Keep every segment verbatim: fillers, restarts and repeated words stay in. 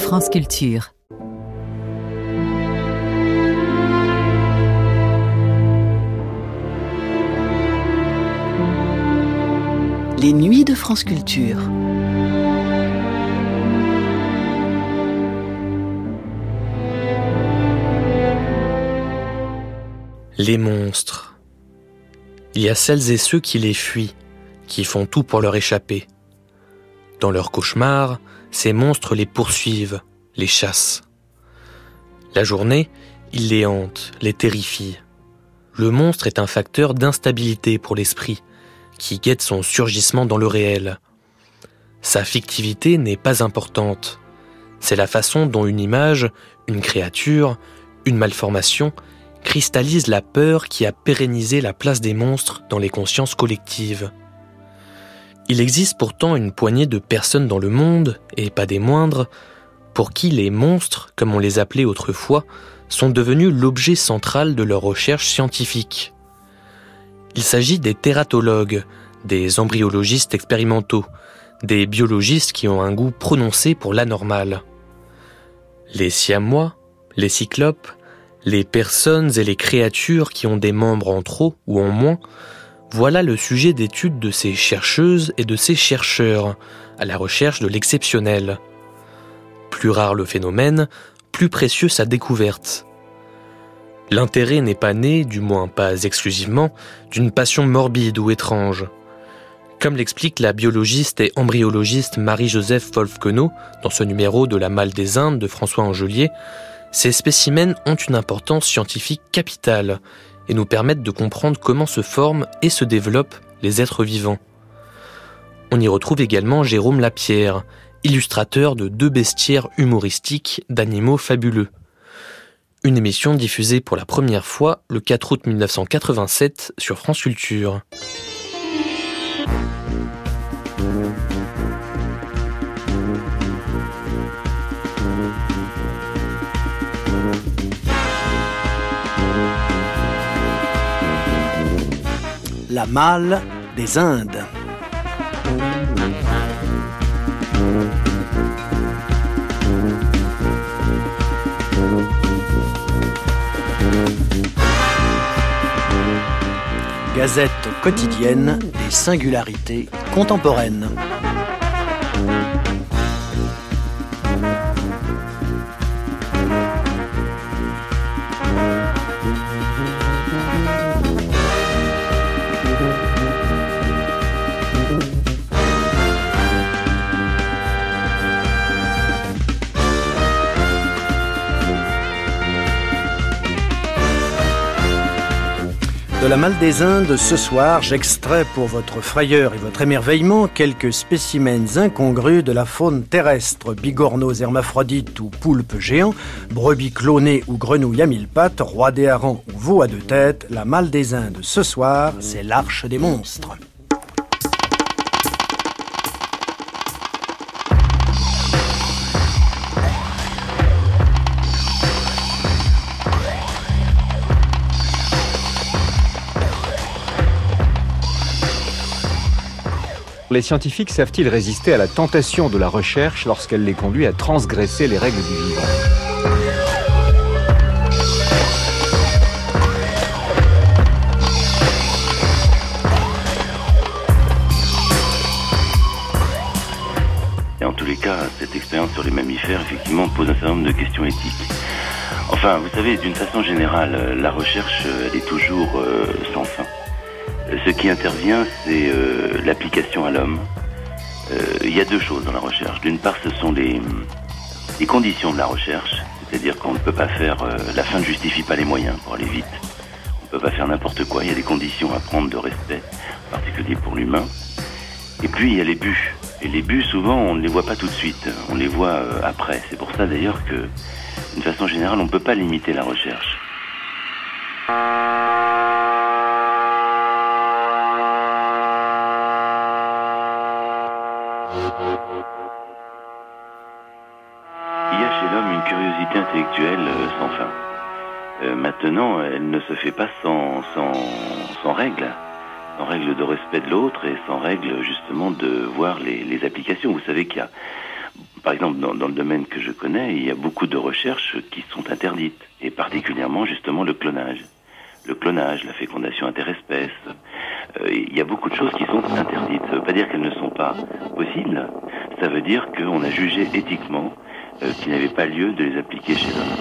France Culture. Les nuits de France Culture. Les monstres. Il y a celles et ceux qui les fuient, qui font tout pour leur échapper. Dans leurs cauchemars, ces monstres les poursuivent, les chassent. La journée, ils les hantent, les terrifient. Le monstre est un facteur d'instabilité pour l'esprit, qui guette son surgissement dans le réel. Sa fictivité n'est pas importante. C'est la façon dont une image, une créature, une malformation cristallise la peur qui a pérennisé la place des monstres dans les consciences collectives. Il existe pourtant une poignée de personnes dans le monde, et pas des moindres, pour qui les monstres, comme on les appelait autrefois, sont devenus l'objet central de leurs recherches scientifiques. Il s'agit des tératologues, des embryologistes expérimentaux, des biologistes qui ont un goût prononcé pour l'anormal. Les siamois, les cyclopes, les personnes et les créatures qui ont des membres en trop ou en moins, voilà le sujet d'étude de ces chercheuses et de ces chercheurs, à la recherche de l'exceptionnel. Plus rare le phénomène, plus précieux sa découverte. L'intérêt n'est pas né, du moins pas exclusivement, d'une passion morbide ou étrange. Comme l'explique la biologiste et embryologiste Marie-Joseph Wolf-Queneau dans ce numéro de La Malle des Indes de François Angelier, ces spécimens ont une importance scientifique capitale et nous permettent de comprendre comment se forment et se développent les êtres vivants. On y retrouve également Jérôme Lapierre, illustrateur de deux bestiaires humoristiques d'animaux fabuleux. Une émission diffusée pour la première fois le quatre août mille neuf cent quatre-vingt-sept sur France Culture. La Malle des Indes. Gazette quotidienne des singularités contemporaines. De La Malle des Indes, ce soir, j'extrais pour votre frayeur et votre émerveillement quelques spécimens incongrus de la faune terrestre, bigorneaux hermaphrodites ou poulpes géants, brebis clonées ou grenouilles à mille pattes, rois des harengs ou veaux à deux têtes. La Malle des Indes, ce soir, c'est l'arche des monstres. Les scientifiques savent-ils résister à la tentation de la recherche lorsqu'elle les conduit à transgresser les règles du vivant ? Et en tous les cas, cette expérience sur les mammifères, effectivement, pose un certain nombre de questions éthiques. Enfin, vous savez, d'une façon générale, la recherche, elle est toujours euh, sans fin. Ce qui intervient, c'est euh, l'application à l'homme. Euh, il y a deux choses dans la recherche. D'une part, ce sont les, les conditions de la recherche, c'est-à-dire qu'on ne peut pas faire... Euh, la fin ne justifie pas les moyens pour aller vite. On ne peut pas faire n'importe quoi. Il y a des conditions à prendre de respect, en particulier pour l'humain. Et puis, il y a les buts. Et les buts, souvent, on ne les voit pas tout de suite. On les voit euh, après. C'est pour ça, d'ailleurs, que, d'une façon générale, on ne peut pas limiter la recherche. Il y a chez l'homme une curiosité intellectuelle euh, sans fin. Euh, maintenant, elle ne se fait pas sans, sans, sans règles, sans règles de respect de l'autre et sans règles justement de voir les, les applications. Vous savez qu'il y a par exemple, dans, dans le domaine que je connais, il y a beaucoup de recherches qui sont interdites, et particulièrement justement le clonage. Le clonage, la fécondation interespèce, euh, il y a beaucoup de choses qui sont interdites. Ça ne veut pas dire qu'elles ne sont pas possibles, ça veut dire qu'on a jugé éthiquement euh, qu'il n'avait pas lieu de les appliquer chez l'homme.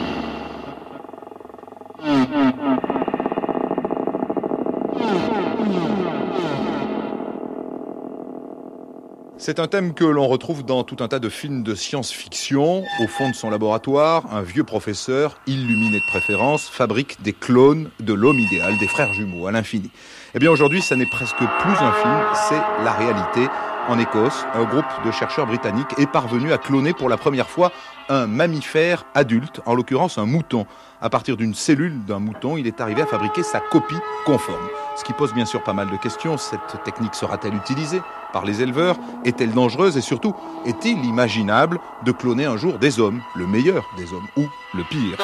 C'est un thème que l'on retrouve dans tout un tas de films de science-fiction. Au fond de son laboratoire, un vieux professeur, illuminé de préférence, fabrique des clones de l'homme idéal, des frères jumeaux à l'infini. Eh bien aujourd'hui, ça n'est presque plus un film, c'est la réalité. En Écosse, un groupe de chercheurs britanniques est parvenu à cloner pour la première fois un mammifère adulte, en l'occurrence un mouton. À partir d'une cellule d'un mouton, il est arrivé à fabriquer sa copie conforme. Ce qui pose bien sûr pas mal de questions. Cette technique sera-t-elle utilisée par les éleveurs? Est-elle dangereuse? Et surtout, est-il imaginable de cloner un jour des hommes, le meilleur des hommes, ou le pire?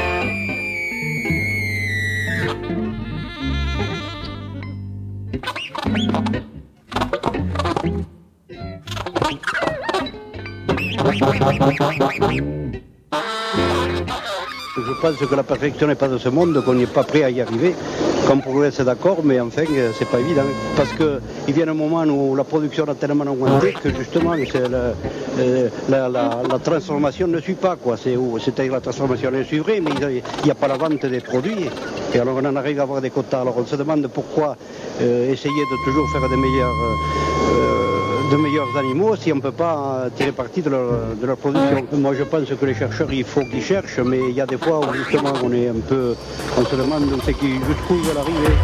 Je pense que la perfection n'est pas de ce monde, qu'on n'est pas prêt à y arriver. Qu'on progresse, d'accord, mais enfin, c'est pas évident. Parce qu'il vient un moment où la production a tellement augmenté que justement, c'est la, la, la, la transformation ne suit pas, quoi. C'est, c'est-à-dire la transformation elle suivrait, mais il n'y a pas la vente des produits. Et alors on en arrive à avoir des quotas. Alors on se demande pourquoi euh, essayer de toujours faire des meilleurs... Euh, de meilleurs animaux si on ne peut pas tirer parti de leur, de leur production. Moi je pense que les chercheurs, il faut qu'ils cherchent, mais il y a des fois où justement on est un peu, on se demande jusqu'où ils veulent arriver.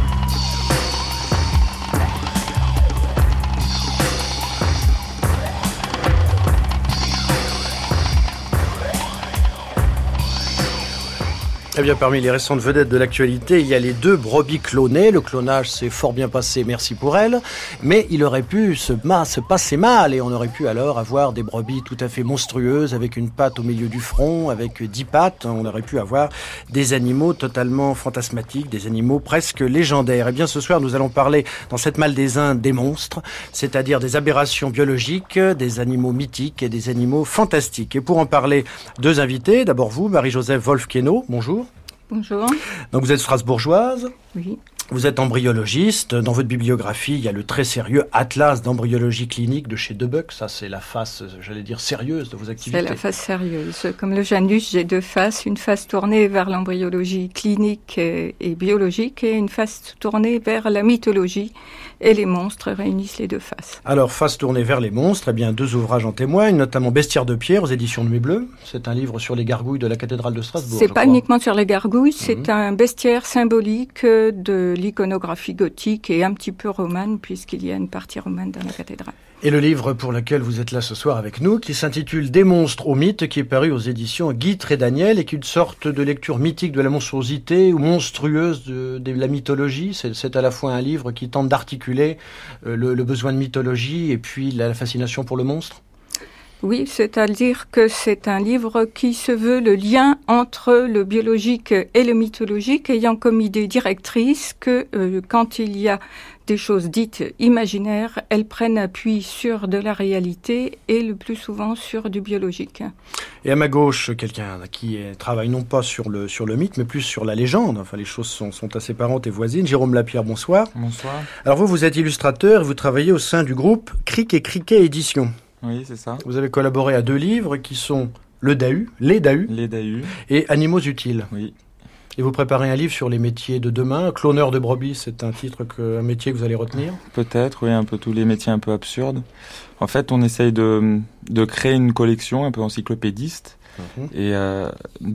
Eh bien, parmi les récentes vedettes de l'actualité, il y a les deux brebis clonées. Le clonage s'est fort bien passé, merci pour elle. Mais il aurait pu se, ma, se passer mal et on aurait pu alors avoir des brebis tout à fait monstrueuses avec une patte au milieu du front, avec dix pattes. On aurait pu avoir des animaux totalement fantasmatiques, des animaux presque légendaires. Eh bien, ce soir, nous allons parler dans cette Malle des Indes des monstres, c'est-à-dire des aberrations biologiques, des animaux mythiques et des animaux fantastiques. Et pour en parler, deux invités. D'abord vous, Marie-Joseph Wolf-Queneau. Bonjour. Bonjour. Donc vous êtes strasbourgeoise. Oui. Vous êtes embryologiste. Dans votre bibliographie, il y a le très sérieux Atlas d'embryologie clinique de chez Debuck. Ça, c'est la face, j'allais dire, sérieuse de vos activités. C'est la face sérieuse. Comme le Janus, j'ai deux faces. Une face tournée vers l'embryologie clinique et, et biologique et une face tournée vers la mythologie. Et les monstres réunissent les deux faces. Alors, face tournée vers les monstres, eh bien, deux ouvrages en témoignent, notamment Bestiaire de pierre aux éditions Nuit Bleue. C'est un livre sur les gargouilles de la cathédrale de Strasbourg. C'est pas crois. uniquement sur les gargouilles, c'est mmh. un bestiaire symbolique de l'iconographie gothique et un petit peu romane, puisqu'il y a une partie romane dans la cathédrale. Et le livre pour lequel vous êtes là ce soir avec nous, qui s'intitule Des monstres au mythe, qui est paru aux éditions Guy Trédaniel et qui est une sorte de lecture mythique de la monstruosité ou monstrueuse de, de la mythologie. C'est, c'est à la fois un livre qui tente d'articuler euh, le, le besoin de mythologie et puis la, la fascination pour le monstre. Oui, c'est-à-dire que c'est un livre qui se veut le lien entre le biologique et le mythologique, ayant comme idée directrice que euh, quand il y a des choses dites imaginaires, elles prennent appui sur de la réalité et le plus souvent sur du biologique. Et à ma gauche, quelqu'un qui est, travaille non pas sur le, sur le mythe, mais plus sur la légende. Enfin, les choses sont, sont assez parentes et voisines. Jérôme Lapierre, bonsoir. Bonsoir. Alors vous, vous êtes illustrateur et vous travaillez au sein du groupe Cric et Criquet Éditions. Oui, c'est ça. Vous avez collaboré à deux livres qui sont Le Dahu, Les Dahus, Les Dahus et Animaux utiles. Oui. Et vous préparez un livre sur les métiers de demain. Cloneur de brebis, c'est un titre, que, un métier que vous allez retenir? Peut-être, oui, un peu tous les métiers un peu absurdes. En fait, on essaye de, de créer une collection un peu encyclopédiste mmh. et euh,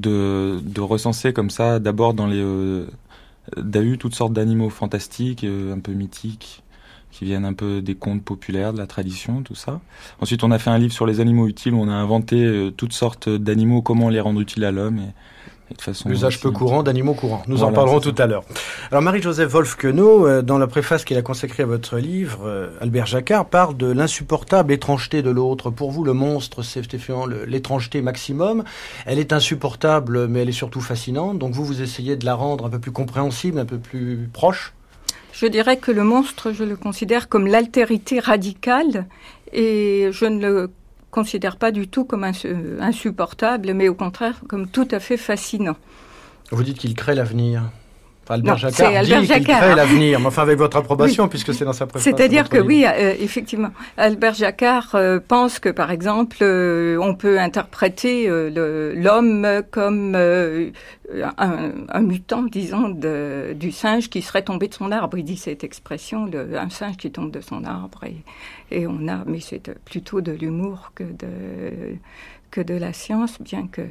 de, de recenser comme ça, d'abord dans les euh, Dahus, toutes sortes d'animaux fantastiques, euh, un peu mythiques, qui viennent un peu des contes populaires, de la tradition, tout ça. Ensuite, on a fait un livre sur les animaux utiles où on a inventé euh, toutes sortes d'animaux, comment les rendre utiles à l'homme et de façon l'usage peu courant d'animaux courants. Nous voilà, en parlerons tout à l'heure. Alors Marie-Joseph Wolf-Queneau, dans la préface qu'il a consacrée à votre livre, Albert Jacquard parle de l'insupportable étrangeté de l'autre. Pour vous, le monstre, c'est effectivement l'étrangeté maximum. Elle est insupportable, mais elle est surtout fascinante. Donc vous, vous essayez de la rendre un peu plus compréhensible, un peu plus proche. Je dirais que le monstre, je le considère comme l'altérité radicale et je ne le considère pas du tout comme insupportable, mais au contraire comme tout à fait fascinant. Vous dites qu'il crée l'avenir. Albert non, Jacquard Albert dit Jacquard. qu'il crée l'avenir, mais enfin avec votre approbation, oui. puisque c'est dans sa préface. C'est-à-dire que livre. oui, euh, effectivement, Albert Jacquard euh, pense que, par exemple, euh, on peut interpréter euh, le, l'homme comme euh, un, un mutant, disons, de, du singe qui serait tombé de son arbre. Il dit cette expression, le, un singe qui tombe de son arbre, et, et on a, mais c'est plutôt de l'humour que de, que de la science, bien que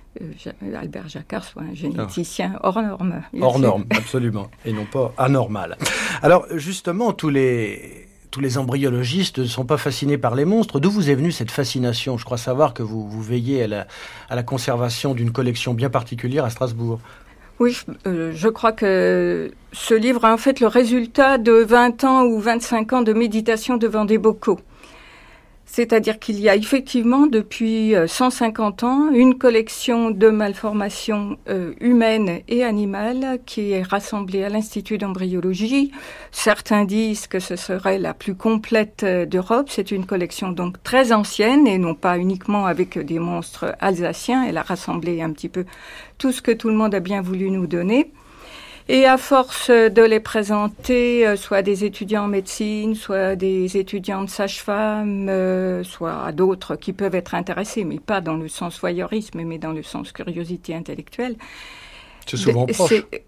Euh, Albert Jacquard soit un généticien ah. hors norme. Hors norme, absolument, et non pas anormal. Alors justement, tous les, tous les embryologistes ne sont pas fascinés par les monstres. D'où vous est venue cette fascination ? Je crois savoir que vous, vous veillez à la, à la conservation d'une collection bien particulière à Strasbourg. Oui, euh, je crois que ce livre est en fait le résultat de vingt ans ou vingt-cinq ans de méditation devant des bocaux. C'est-à-dire qu'il y a effectivement depuis cent cinquante ans une collection de malformations euh, humaines et animales qui est rassemblée à l'Institut d'embryologie. Certains disent que ce serait la plus complète d'Europe. C'est une collection donc très ancienne et non pas uniquement avec des monstres alsaciens. Elle a rassemblé un petit peu tout ce que tout le monde a bien voulu nous donner. Et à force de les présenter, euh, soit à des étudiants en médecine, soit à des étudiants de sage-femme, euh, soit à d'autres qui peuvent être intéressés, mais pas dans le sens voyeurisme, mais dans le sens curiosité intellectuelle. C'est souvent proche. C'est,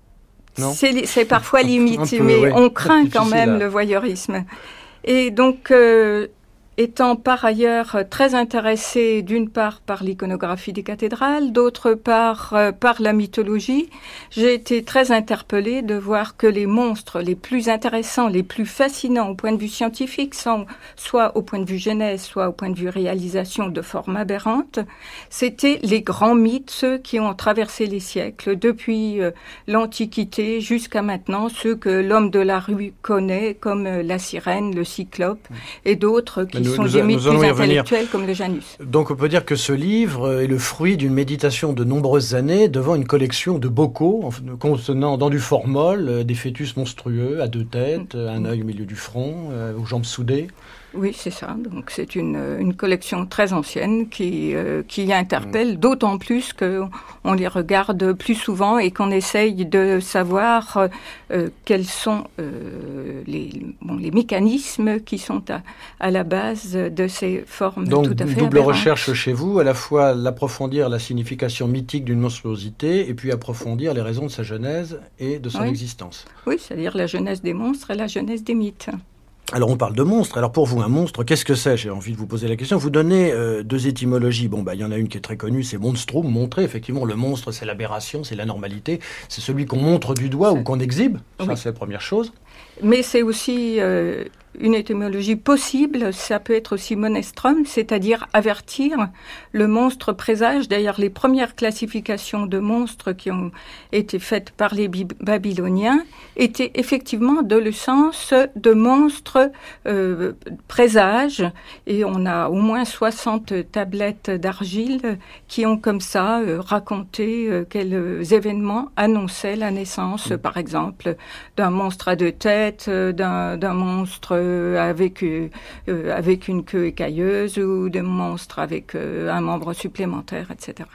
non c'est, c'est parfois limite, peu, mais ouais, on craint quand même à... le voyeurisme. Et donc... Euh, Étant par ailleurs très intéressée d'une part par l'iconographie des cathédrales, d'autre part euh, par la mythologie, j'ai été très interpellée de voir que les monstres les plus intéressants, les plus fascinants au point de vue scientifique, sont soit au point de vue genèse, soit au point de vue réalisation de formes aberrantes, c'était les grands mythes, ceux qui ont traversé les siècles, depuis euh, l'Antiquité jusqu'à maintenant, ceux que l'homme de la rue connaît, comme euh, la sirène, le cyclope et d'autres qui Nous, sont nous, des mythes plus intellectuels comme le Janus. Donc on peut dire que ce livre est le fruit d'une méditation de nombreuses années devant une collection de bocaux contenant dans du formol des fœtus monstrueux à deux têtes, mmh. un œil au milieu du front, euh, aux jambes soudées. Oui, c'est ça. Donc c'est une, une collection très ancienne qui, euh, qui interpelle, mmh. d'autant plus qu'on les regarde plus souvent et qu'on essaye de savoir euh, quels sont euh, les, bon, les mécanismes qui sont à, à la base de ces formes Donc, tout à fait double aberrantes. Recherche chez vous, à la fois l'approfondir la signification mythique d'une monstruosité et puis approfondir les raisons de sa genèse et de son oui. existence. Oui, c'est-à-dire la genèse des monstres et la genèse des mythes. Alors on parle de monstre. Alors pour vous, un monstre, qu'est-ce que c'est ? J'ai envie de vous poser la question. Vous donnez euh, deux étymologies. Bon, bah il y en a une qui est très connue, c'est monstrum, montrer. Effectivement, le monstre, c'est l'aberration, c'est l'anormalité. C'est celui qu'on montre du doigt ou qu'on exhibe. Ça, oui. c'est la première chose. Mais c'est aussi euh, une étymologie possible. Ça peut être aussi monestrum, c'est-à-dire avertir. Le monstre présage. D'ailleurs, les premières classifications de monstres qui ont été faites par les Babyloniens étaient effectivement dans le sens de monstres euh, présage. Et on a au moins soixante tablettes d'argile qui ont comme ça euh, raconté euh, quels événements annonçaient la naissance, mmh. par exemple, d'un monstre à deux têtes, d'un, d'un monstre avec, euh, avec une queue écailleuse ou d'un monstre avec euh, un membre supplémentaire, et cetera.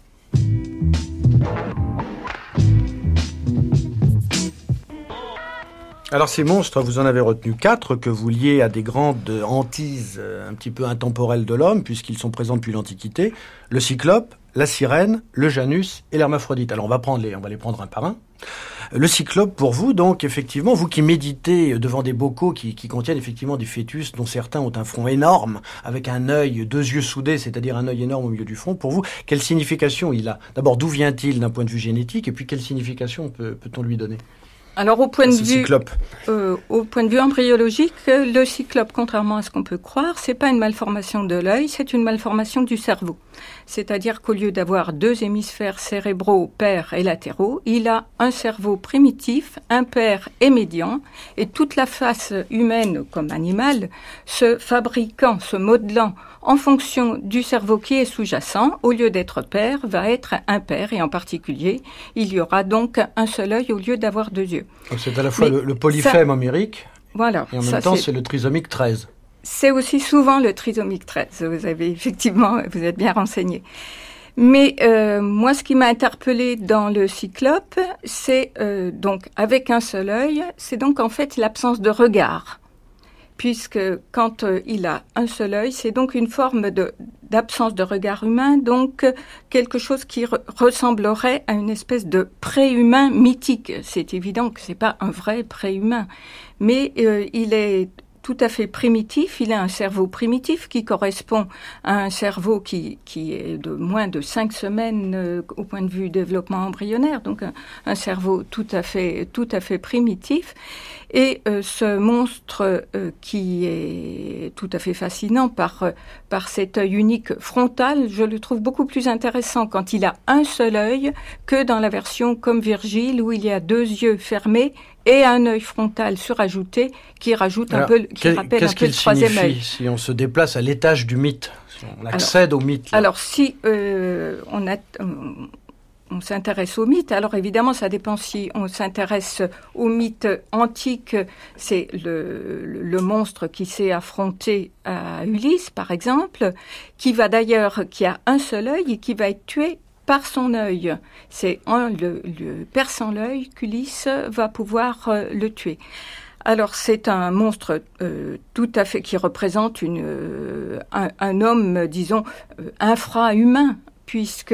Alors ces monstres, vous en avez retenu quatre que vous liez à des grandes hantises un petit peu intemporelles de l'homme, puisqu'ils sont présents depuis l'Antiquité. Le cyclope, la sirène, le Janus et l'hermaphrodite. Alors on va prendre les, on va les prendre un par un. Le cyclope, pour vous, donc, effectivement, vous qui méditez devant des bocaux qui, qui contiennent effectivement des fœtus dont certains ont un front énorme, avec un œil, deux yeux soudés, c'est-à-dire un œil énorme au milieu du front, pour vous, quelle signification il a ? D'abord, d'où vient-il d'un point de vue génétique ? Et puis, quelle signification peut, peut-on lui donner ? Alors, au point de vue, cyclope. Euh, au point de vue embryologique, le cyclope, contrairement à ce qu'on peut croire, c'est pas une malformation de l'œil, c'est une malformation du cerveau. C'est-à-dire qu'au lieu d'avoir deux hémisphères cérébraux paires et latéraux, il a un cerveau primitif, impair et médian, et toute la face humaine comme animale se fabriquant, se modelant en fonction du cerveau qui est sous-jacent, au lieu d'être pair, va être impair, et en particulier, il y aura donc un seul œil au lieu d'avoir deux yeux. Donc c'est à la fois le, le polyphème ça, homérique, voilà, et en même ça, temps c'est, c'est le trisomique treize. c'est aussi souvent le trisomique treize. Vous avez effectivement, vous êtes bien renseigné. Mais euh, moi, ce qui m'a interpellée dans le cyclope, c'est euh, donc avec un seul œil, c'est donc en fait l'absence de regard. Puisque quand euh, il a un seul œil, c'est donc une forme de, d'absence de regard humain, donc euh, quelque chose qui re- ressemblerait à une espèce de pré-humain mythique. C'est évident que c'est pas un vrai pré-humain, mais euh, il est tout à fait primitif, il a un cerveau primitif qui correspond à un cerveau qui, qui est de moins de cinq semaines euh, au point de vue développement embryonnaire, donc un, un cerveau tout à fait, tout à fait primitif. Et euh, ce monstre euh, qui est tout à fait fascinant par, euh, par cet œil unique frontal, je le trouve beaucoup plus intéressant quand il a un seul œil que dans la version comme Virgile où il y a deux yeux fermés et un œil frontal surajouté qui rajoute un Alors, peu, qui qu'est, rappelle qu'est-ce un peu le troisième œil. Si on se déplace à l'étage du mythe, si on accède alors, au mythe. Là. Alors si euh, on a on, on s'intéresse au mythe, alors évidemment ça dépend si on s'intéresse au mythe antique, c'est le, le, le monstre qui s'est affronté à Ulysse par exemple, qui va d'ailleurs, qui a un seul œil et qui va être tué par son œil. C'est en le, le perçant l'œil qu'Ulysse va pouvoir euh, le tuer. Alors c'est un monstre euh, tout à fait qui représente une, euh, un, un homme, disons, euh, infra-humain, puisque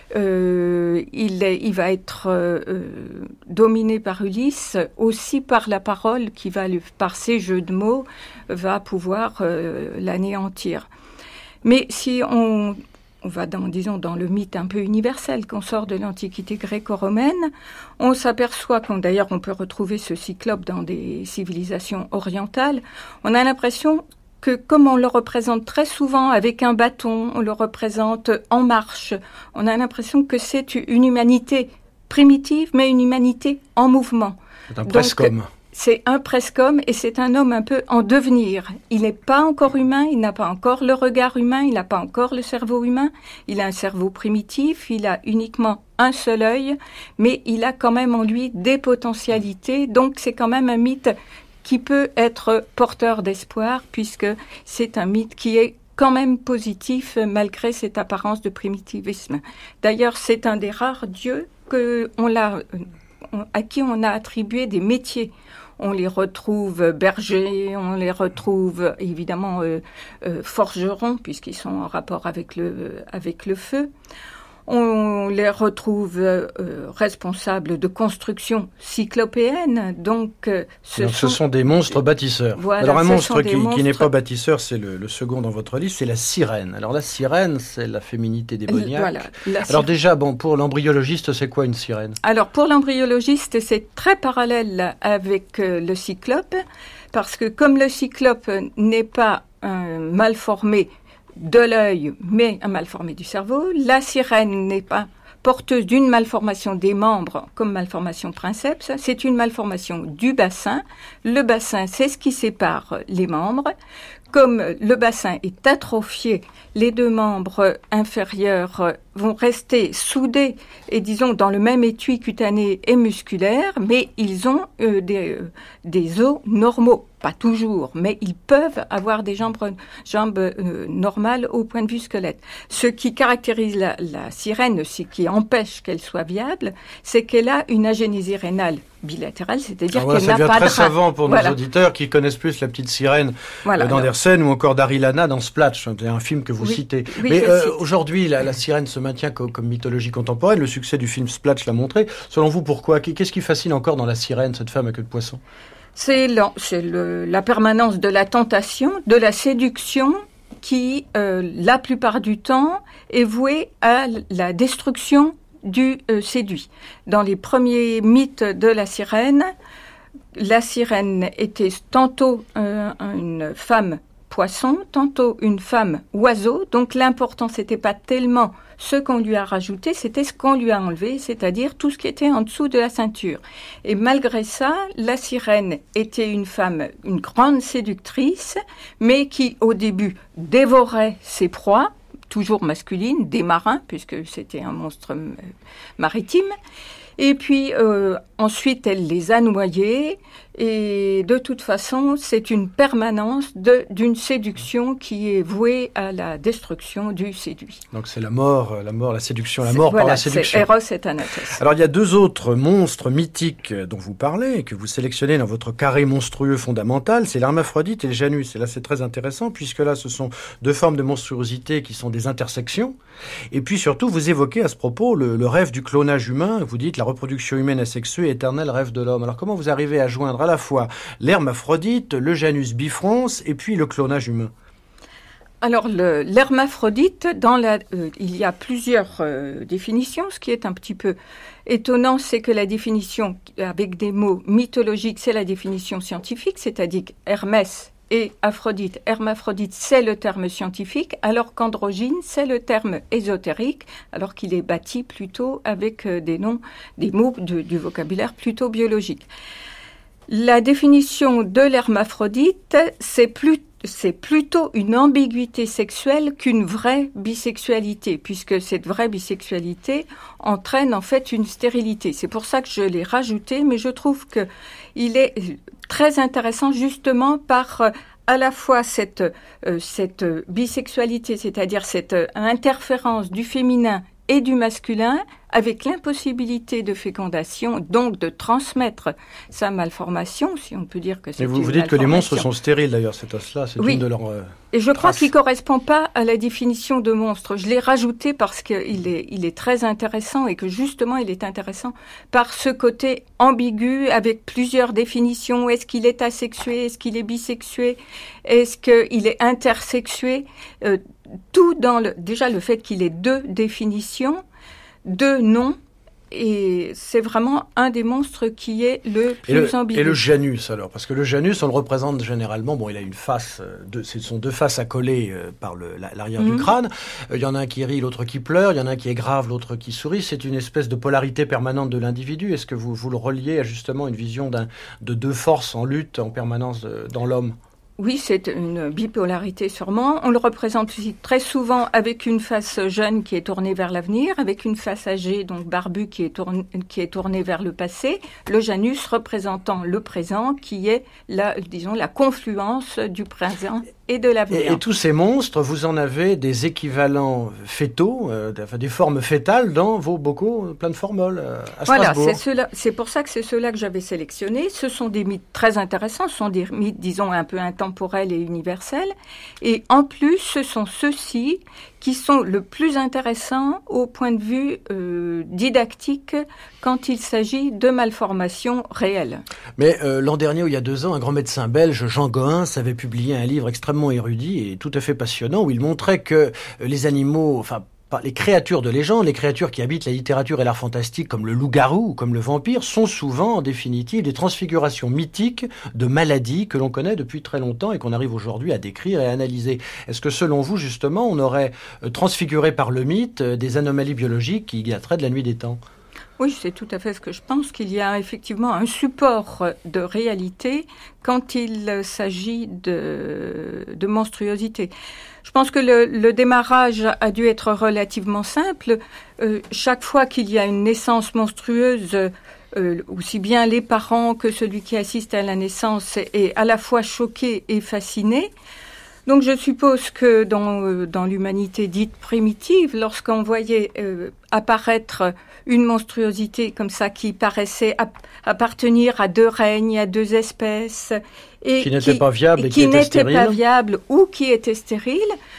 euh, il, est, il va être euh, dominé par Ulysse, aussi par la parole qui va, lui, par ses jeux de mots, va pouvoir euh, l'anéantir. Mais si on on va dans, disons, dans le mythe un peu universel qu'on sort de l'Antiquité gréco-romaine, on s'aperçoit qu'on, d'ailleurs, on peut retrouver ce cyclope dans des civilisations orientales. On a l'impression que, comme on le représente très souvent avec un bâton, on le représente en marche, on a l'impression que c'est une humanité primitive, mais une humanité en mouvement. C'est un presque-homme. C'est un presque-homme et c'est un homme un peu en devenir. Il n'est pas encore humain, il n'a pas encore le regard humain, il n'a pas encore le cerveau humain. Il a un cerveau primitif, il a uniquement un seul œil, mais il a quand même en lui des potentialités. Donc c'est quand même un mythe qui peut être porteur d'espoir puisque c'est un mythe qui est quand même positif malgré cette apparence de primitivisme. D'ailleurs, c'est un des rares dieux que on l'a, à qui on a attribué des métiers. On les retrouve bergers, on les retrouve évidemment euh, euh, forgerons, puisqu'ils sont en rapport avec le, avec le feu. On les retrouve euh, responsables de construction cyclopéenne. Donc, euh, ce, Alors, sont... ce sont des monstres bâtisseurs. Voilà, Alors un monstre qui, monstres... qui n'est pas bâtisseur, c'est le, le second dans votre livre, c'est la sirène. Alors la sirène, c'est la féminité démoniaque. Voilà, la Alors déjà, bon, pour l'embryologiste, c'est quoi une sirène? Alors pour l'embryologiste, c'est très parallèle avec euh, le cyclope, parce que comme le cyclope n'est pas un mal formé de l'œil, mais un malformé du cerveau. La sirène n'est pas porteuse d'une malformation des membres comme malformation princeps, c'est une malformation du bassin. Le bassin, c'est ce qui sépare les membres. Comme le bassin est atrophié, les deux membres inférieurs vont rester soudés et disons dans le même étui cutané et musculaire, mais ils ont euh, des, euh, des os normaux. Pas toujours, mais ils peuvent avoir des jambes, jambes euh, normales au point de vue squelette. Ce qui caractérise la, la sirène, ce qui empêche qu'elle soit viable, c'est qu'elle a une agénésie rénale bilatérale, c'est-à-dire voilà, qu'elle n'a pas de rein. Ça devient très savant pour voilà. nos auditeurs qui connaissent plus la petite sirène voilà, d'Andersen ou encore d'Harry Lana dans Splatch, un film que vous oui, citez. Oui, mais euh, aujourd'hui, la, la sirène se maintient comme, comme mythologie contemporaine. Le succès du film Splatch l'a montré. Selon vous, pourquoi? Qu'est-ce qui fascine encore dans la sirène, cette femme à queue de poisson? C'est, c'est le, la permanence de la tentation, de la séduction qui, euh, la plupart du temps, est vouée à la destruction du euh, séduit. Dans les premiers mythes de la sirène, la sirène était tantôt euh, une femme poisson, tantôt une femme oiseau. Donc l'important, c'était pas tellement ce qu'on lui a rajouté, c'était ce qu'on lui a enlevé, c'est-à-dire tout ce qui était en dessous de la ceinture. Et malgré ça, la sirène était une femme, une grande séductrice, mais qui au début dévorait ses proies, toujours masculines, des marins, puisque c'était un monstre maritime, Et puis euh, ensuite, elle les a noyés. Et de toute façon, c'est une permanence de, d'une séduction qui est vouée à la destruction du séduit. Donc c'est la mort, la mort, la séduction, la mort voilà, par la séduction. C'est Eros et Thanatos. Alors il y a deux autres monstres mythiques dont vous parlez et que vous sélectionnez dans votre carré monstrueux fondamental, c'est l'hermaphrodite et le Janus. Et là c'est très intéressant puisque là ce sont deux formes de monstruosité qui sont des intersections. Et puis surtout vous évoquez à ce propos le, le rêve du clonage humain. Vous dites la reproduction humaine asexuée, éternel rêve de l'homme. Alors comment vous arrivez à joindre à la fois l'hermaphrodite, le Janus bifrons et puis le clonage humain? Alors, le, l'hermaphrodite, dans la, euh, il y a plusieurs euh, définitions. Ce qui est un petit peu étonnant, c'est que la définition avec des mots mythologiques, c'est la définition scientifique, c'est-à-dire Hermès et Aphrodite. Hermaphrodite, c'est le terme scientifique, alors qu'androgyne, c'est le terme ésotérique, alors qu'il est bâti plutôt avec euh, des noms, des mots de, du vocabulaire plutôt biologique. La définition de l'hermaphrodite, c'est, plus, c'est plutôt une ambiguïté sexuelle qu'une vraie bisexualité, puisque cette vraie bisexualité entraîne en fait une stérilité. C'est pour ça que je l'ai rajouté, mais je trouve que il est très intéressant justement par euh, à la fois cette, euh, cette bisexualité, c'est-à-dire cette euh, interférence du féminin et du masculin, avec l'impossibilité de fécondation, donc de transmettre sa malformation, si on peut dire que c'est Et vous, une vous dites que les monstres sont stériles d'ailleurs, cet os-là, c'est oui. une de leurs euh, Et je traces. crois qu'il ne correspond pas à la définition de monstre. Je l'ai rajouté parce qu'il est, il est très intéressant et que justement il est intéressant par ce côté ambigu avec plusieurs définitions. Est-ce qu'il est asexué? Est-ce qu'il est bisexué? Est-ce qu'il est intersexué? euh, Tout dans le, déjà le fait qu'il ait deux définitions, deux noms, et c'est vraiment un des monstres qui est le plus et le, ambigu. Et le Janus alors, parce que le Janus on le représente généralement, bon il a une face, deux, ce sont deux faces accolées euh, par le, la, l'arrière mmh. du crâne, il euh, y en a un qui rit, l'autre qui pleure, il y en a un qui est grave, l'autre qui sourit, c'est une espèce de polarité permanente de l'individu. Est-ce que vous, vous le reliez à justement une vision d'un, de deux forces en lutte en permanence de, dans l'homme? Oui, c'est une bipolarité sûrement. On le représente aussi très souvent avec une face jeune qui est tournée vers l'avenir, avec une face âgée, donc barbue, qui est tournée, qui est tournée vers le passé. Le Janus représentant le présent, qui est la, disons, la confluence du présent et de l'avenir. Et, et tous ces monstres, vous en avez des équivalents fétaux, euh, enfin des formes fétales dans vos bocaux plein de formoles euh, à voilà, Strasbourg. Voilà, c'est, cela, c'est pour ça que c'est ceux-là que j'avais sélectionnés. Ce sont des mythes très intéressants, ce sont des mythes, disons, un peu intemporels et universels. Et en plus, ce sont ceux-ci qui sont le plus intéressants au point de vue euh, didactique quand il s'agit de malformations réelles. Mais euh, l'an dernier ou il y a deux ans, un grand médecin belge, Jean Gohens, avait publié un livre extrêmement érudit et tout à fait passionnant où il montrait que les animaux, enfin les créatures de légende, les créatures qui habitent la littérature et l'art fantastique comme le loup-garou ou comme le vampire sont souvent en définitive des transfigurations mythiques de maladies que l'on connaît depuis très longtemps et qu'on arrive aujourd'hui à décrire et à analyser. Est-ce que selon vous justement on aurait transfiguré par le mythe des anomalies biologiques qui dateraient de la nuit des temps ? Oui, c'est tout à fait ce que je pense, qu'il y a effectivement un support de réalité quand il s'agit de, de monstruosité. Je pense que le, le démarrage a dû être relativement simple. Euh, chaque fois qu'il y a une naissance monstrueuse, euh, aussi bien les parents que celui qui assiste à la naissance est à la fois choqué et fasciné. Donc je suppose que dans, euh, dans l'humanité dite primitive, lorsqu'on voyait euh, apparaître une monstruosité comme ça qui paraissait ap- appartenir à deux règnes, à deux espèces, et qui n'était pas viable et qui, qui était n'était stérile. pas viable ou qui était stérile,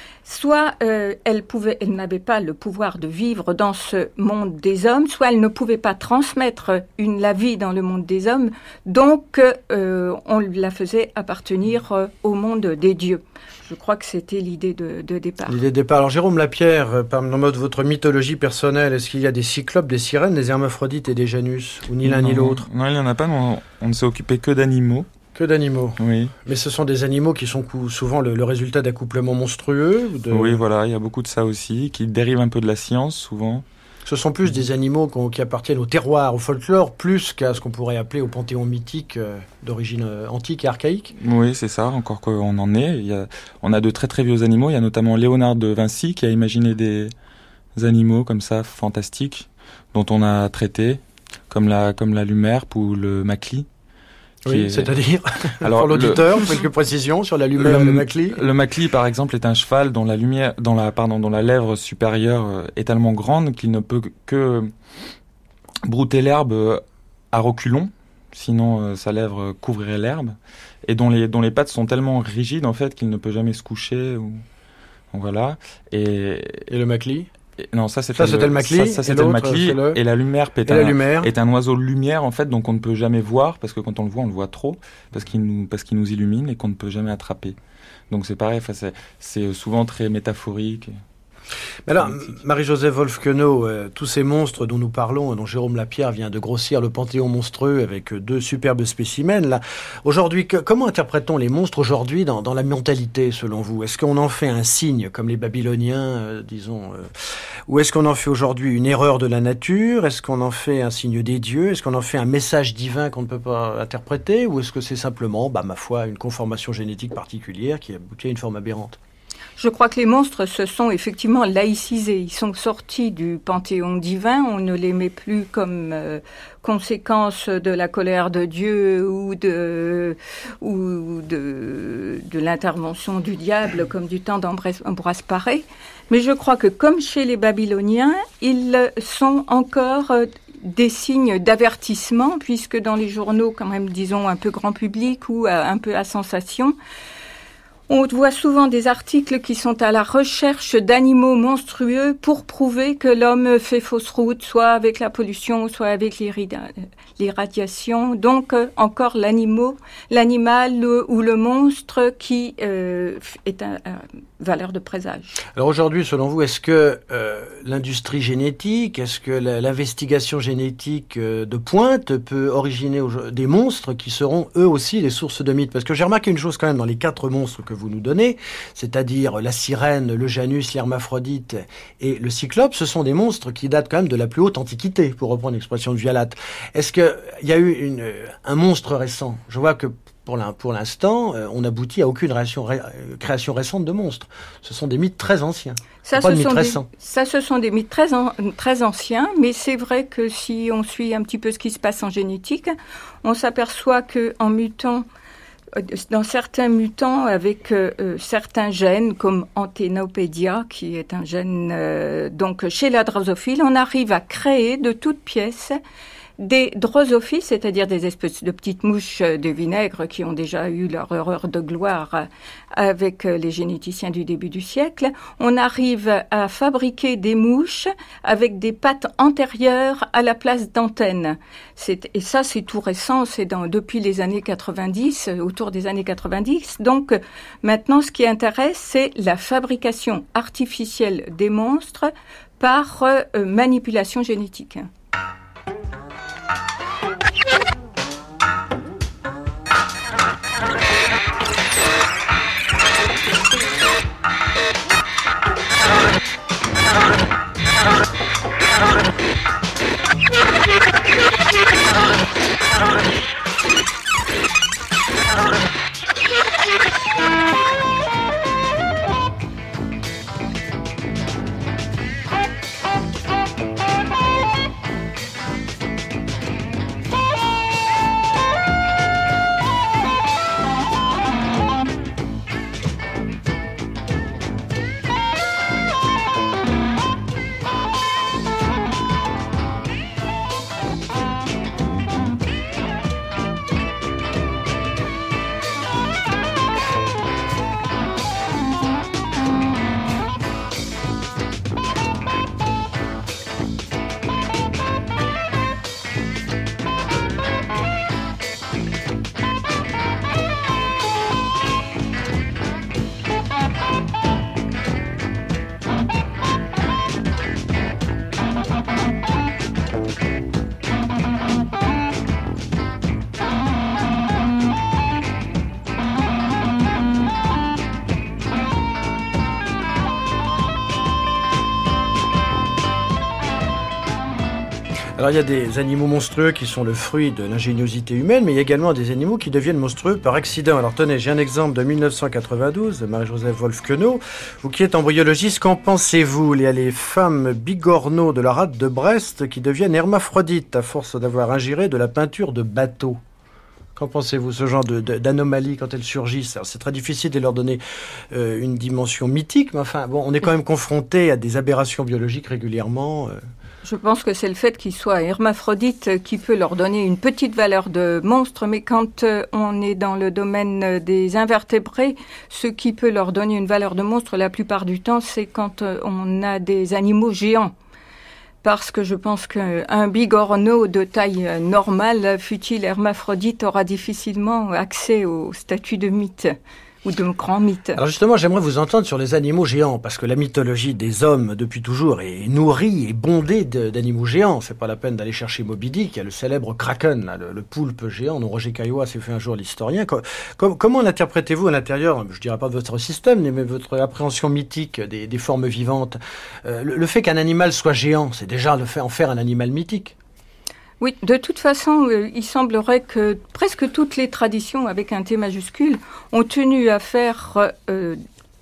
soit euh, elle pouvait, elle n'avait pas le pouvoir de vivre dans ce monde des hommes, soit elle ne pouvait pas transmettre une, la vie dans le monde des hommes, donc euh, on la faisait appartenir euh, au monde des dieux. Je crois que c'était l'idée de, de départ. L'idée de départ. Alors Jérôme Lapierre, par le mode de votre mythologie personnelle, est-ce qu'il y a des cyclopes, des sirènes, des hermaphrodites et des Janus, ou ni l'un non, ni l'autre? Non, il n'y en a pas, on, on ne s'est occupé que d'animaux. Que d'animaux. Oui. Mais ce sont des animaux qui sont souvent le, le résultat d'accouplements monstrueux de... Oui, voilà, il y a beaucoup de ça aussi, qui dérivent un peu de la science, souvent. Ce sont plus des animaux qui appartiennent au terroir, au folklore, plus qu'à ce qu'on pourrait appeler au panthéon mythique euh, d'origine euh, antique et archaïque. Oui, c'est ça, encore qu'on en est. Il y a, on a de très très vieux animaux. Il y a notamment Léonard de Vinci qui a imaginé des animaux comme ça, fantastiques, dont on a traité, comme la, comme la Lumerpe ou le Macli. Oui, est... c'est-à-dire, alors, pour l'auditeur, le... quelques précisions sur la Lumerpe et le Macli. Le Macli, par exemple, est un cheval dont la lumière, dont la, pardon, dont la lèvre supérieure est tellement grande qu'il ne peut que brouter l'herbe à reculons, sinon euh, sa lèvre couvrirait l'herbe, et dont les, dont les pattes sont tellement rigides, en fait, qu'il ne peut jamais se coucher, ou... voilà. Et, et le Macli? Et, non, ça c'était, ça, c'était le, le Macli. Ça, ça c'était le Macli. Le... Et la Lumerpe est, et un, la Lumerpe. est un oiseau de lumière, en fait, donc on ne peut jamais voir, parce que quand on le voit, on le voit trop, parce qu'il nous, parce qu'il nous illumine et qu'on ne peut jamais attraper. Donc c'est pareil, c'est, c'est souvent très métaphorique. Mais alors, Marie-Joseph Wolf-Queneau, euh, tous ces monstres dont nous parlons, dont Jérôme Lapierre vient de grossir le panthéon monstrueux avec deux superbes spécimens, là, aujourd'hui, que, comment interprète-t-on les monstres aujourd'hui dans, dans la mentalité, selon vous? Est-ce qu'on en fait un signe, comme les Babyloniens, euh, disons, euh, ou est-ce qu'on en fait aujourd'hui une erreur de la nature? Est-ce qu'on en fait un signe des dieux? Est-ce qu'on en fait un message divin qu'on ne peut pas interpréter? Ou est-ce que c'est simplement, bah, ma foi, une conformation génétique particulière qui aboutit à une forme aberrante? Je crois que les monstres se sont effectivement laïcisés. Ils sont sortis du panthéon divin. On ne les met plus comme euh, conséquence de la colère de Dieu ou de ou de, de l'intervention du diable, comme du temps d'Ambroise Paré. Mais je crois que, comme chez les Babyloniens, ils sont encore des signes d'avertissement, puisque dans les journaux, quand même, disons, un peu grand public ou un peu à sensation, on voit souvent des articles qui sont à la recherche d'animaux monstrueux pour prouver que l'homme fait fausse route, soit avec la pollution, soit avec l'irradiation. Donc, euh, encore l'animal, l'animal le, ou le monstre qui euh, est un, un valeur de présage. Alors aujourd'hui, selon vous, est-ce que euh, l'industrie génétique, est-ce que la, l'investigation génétique euh, de pointe peut originer des monstres qui seront eux aussi des sources de mythes? Parce que j'ai remarqué une chose quand même dans les quatre monstres que vous nous donnez, c'est-à-dire la sirène, le Janus, l'hermaphrodite et le cyclope, ce sont des monstres qui datent quand même de la plus haute antiquité, pour reprendre l'expression de Vialatte. Est-ce qu'il y a eu une, un monstre récent? Je vois que pour l'instant, on n'aboutit à aucune création, création récente de monstres. Ce sont des mythes très anciens. Ça, pas ce de mythes sont récents. Des, ça, ce sont des mythes très, an, très anciens, mais c'est vrai que si on suit un petit peu ce qui se passe en génétique, on s'aperçoit qu'en mutant, dans certains mutants avec euh, certains gènes, comme Anthenopédia, qui est un gène euh, donc chez la drosophile, on arrive à créer de toutes pièces des drosophiles, c'est-à-dire des espèces de petites mouches de vinaigre qui ont déjà eu leur heure de gloire avec les généticiens du début du siècle. On arrive à fabriquer des mouches avec des pattes antérieures à la place d'antennes. C'est, et ça, c'est tout récent, c'est dans, depuis les années quatre-vingt-dix, autour des années quatre-vingt-dix. Donc, maintenant, ce qui intéresse, c'est la fabrication artificielle des monstres par euh, manipulation génétique. Alors il y a des animaux monstrueux qui sont le fruit de l'ingéniosité humaine, mais il y a également des animaux qui deviennent monstrueux par accident. Alors tenez, j'ai un exemple de dix-neuf cent quatre-vingt-douze de Marie-Joseph Wolf-Queneau. Vous qui êtes embryologiste, qu'en pensez-vous? Il y a les femmes bigorneaux de la rade de Brest qui deviennent hermaphrodites à force d'avoir ingéré de la peinture de bateau. Qu'en pensez-vous, ce genre de, de, d'anomalies quand elles surgissent? Alors, c'est très difficile de leur donner euh, une dimension mythique, mais enfin, bon, on est quand même confronté à des aberrations biologiques régulièrement. Euh. Je pense que c'est le fait qu'ils soient hermaphrodites qui peut leur donner une petite valeur de monstre, mais quand euh, on est dans le domaine des invertébrés, ce qui peut leur donner une valeur de monstre la plupart du temps, c'est quand euh, on a des animaux géants. Parce que je pense qu'un bigorneau de taille normale, fût-il hermaphrodite, aura difficilement accès au statut de mythe ou de grand mythe. Alors justement, j'aimerais vous entendre sur les animaux géants, parce que la mythologie des hommes, depuis toujours, est nourrie et bondée de, d'animaux géants. C'est pas la peine d'aller chercher Moby Dick. Il y a le célèbre Kraken, là, le, le poulpe géant, dont Roger Caillois s'est fait un jour l'historien. Com- com- comment l'interprétez-vous à l'intérieur, je dirais pas de votre système, mais votre appréhension mythique des, des formes vivantes? euh, le, le fait qu'un animal soit géant, c'est déjà le fait en faire un animal mythique. Oui, de toute façon, euh, il semblerait que presque toutes les traditions, avec un T majuscule, ont tenu à faire euh,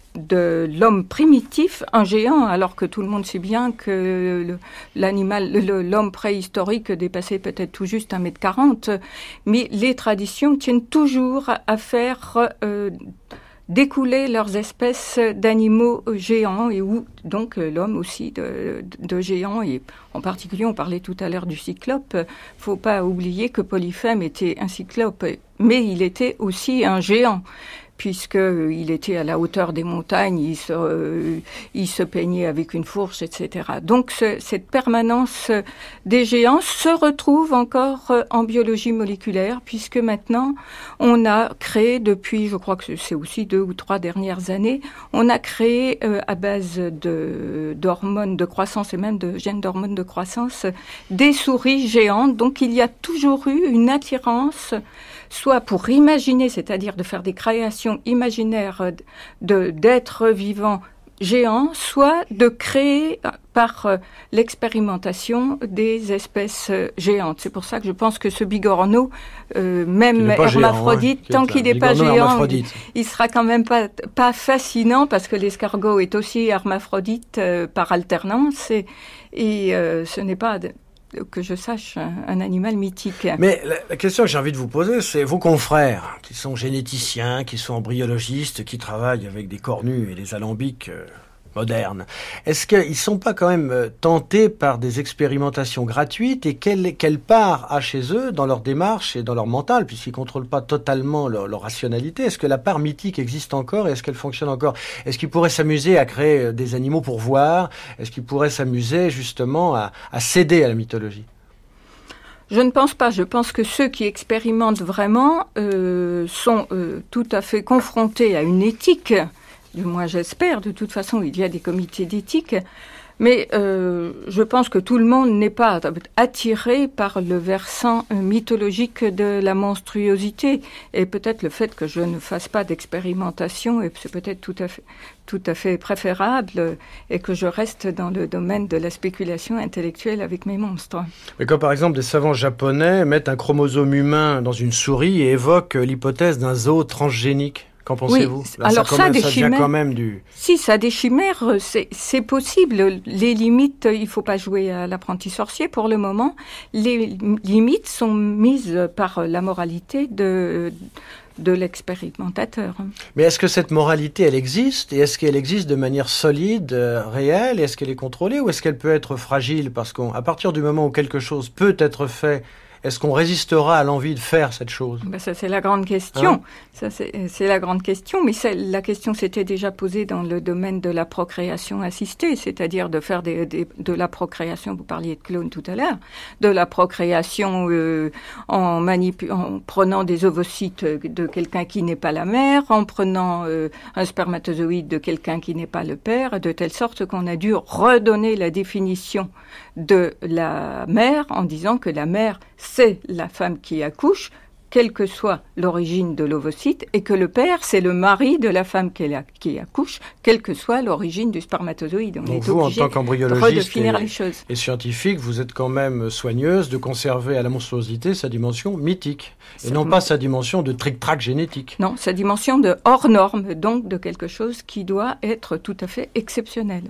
de l'homme primitif un géant, alors que tout le monde sait bien que le, l'animal, le, l'homme préhistorique dépassait peut-être tout juste un mètre quarante, mais les traditions tiennent toujours à faire euh, découler leurs espèces d'animaux géants, et où donc l'homme aussi de, de géants, et en particulier on parlait tout à l'heure du cyclope. Faut pas oublier que Polyphème était un cyclope, mais il était aussi un géant, puisqu'il était à la hauteur des montagnes, il se, euh, il se peignait avec une fourche, et cetera. Donc ce, cette permanence des géants se retrouve encore en biologie moléculaire, puisque maintenant on a créé, depuis, je crois que c'est aussi deux ou trois dernières années, on a créé euh, à base de, d'hormones de croissance et même de gènes d'hormones de croissance, des souris géantes. Donc il y a toujours eu une attirance, soit pour imaginer, c'est-à-dire de faire des créations imaginaires de, d'êtres vivants géants, soit de créer par l'expérimentation des espèces géantes. C'est pour ça que je pense que ce bigorneau, euh, même hermaphrodite, géant, hein, tant qu'il n'est pas géant, il, il sera quand même pas, pas fascinant, parce que l'escargot est aussi hermaphrodite euh, par alternance, et, et euh, ce n'est pas... que je sache, un, un animal mythique. Mais la, la question que j'ai envie de vous poser, c'est vos confrères, qui sont généticiens, qui sont embryologistes, qui travaillent avec des cornues et des alambics euh, modernes. Est-ce qu'ils ne sont pas quand même euh, tentés par des expérimentations gratuites, et quelle, quelle part a chez eux dans leur démarche et dans leur mental, puisqu'ils ne contrôlent pas totalement leur, leur rationalité? Est-ce que la part mythique existe encore, et est-ce qu'elle fonctionne encore? Est-ce qu'ils pourraient s'amuser à créer des animaux pour voir? Est-ce qu'ils pourraient s'amuser justement à, à céder à la mythologie? Je ne pense pas. Je pense que ceux qui expérimentent vraiment euh, sont euh, tout à fait confrontés à une éthique. Du moins, j'espère. De toute façon, il y a des comités d'éthique. Mais euh, je pense que tout le monde n'est pas attiré par le versant mythologique de la monstruosité. Et peut-être le fait que je ne fasse pas d'expérimentation, et c'est peut-être tout à fait, tout à fait préférable, et que je reste dans le domaine de la spéculation intellectuelle avec mes monstres. Mais quand par exemple des savants japonais mettent un chromosome humain dans une souris et évoquent l'hypothèse d'un zoo transgénique, qu'en pensez-vous? Oui, Là, alors ça, ça, des ça chimères, quand même du... Si, ça, des chimères, c'est, c'est possible. Les limites, il ne faut pas jouer à l'apprenti sorcier pour le moment. Les limites sont mises par la moralité de, de l'expérimentateur. Mais est-ce que cette moralité, elle existe? Et est-ce qu'elle existe de manière solide, euh, réelle? Et est-ce qu'elle est contrôlée? Ou est-ce qu'elle peut être fragile? Parce qu'à partir du moment où quelque chose peut être fait, est-ce qu'on résistera à l'envie de faire cette chose? Ben ça, c'est la grande question. Hein? Ça, c'est, c'est la grande question. Mais c'est, la question s'était déjà posée dans le domaine de la procréation assistée, c'est-à-dire de faire des, des, de la procréation, vous parliez de clones tout à l'heure, de la procréation euh, en, manipu- en prenant des ovocytes de quelqu'un qui n'est pas la mère, en prenant euh, un spermatozoïde de quelqu'un qui n'est pas le père, de telle sorte qu'on a dû redonner la définition de la mère en disant que la mère, c'est la femme qui accouche, quelle que soit l'origine de l'ovocyte, et que le père, c'est le mari de la femme qui, a, qui accouche, quelle que soit l'origine du spermatozoïde. On Donc est vous, en obligé tant qu'embryologiste de redéfinir et, les choses. et scientifique, vous êtes quand même soigneuse de conserver à la monstruosité sa dimension mythique, et non pas sa dimension de tric-trac génétique. Non, sa dimension de hors norme, donc de quelque chose qui doit être tout à fait exceptionnel.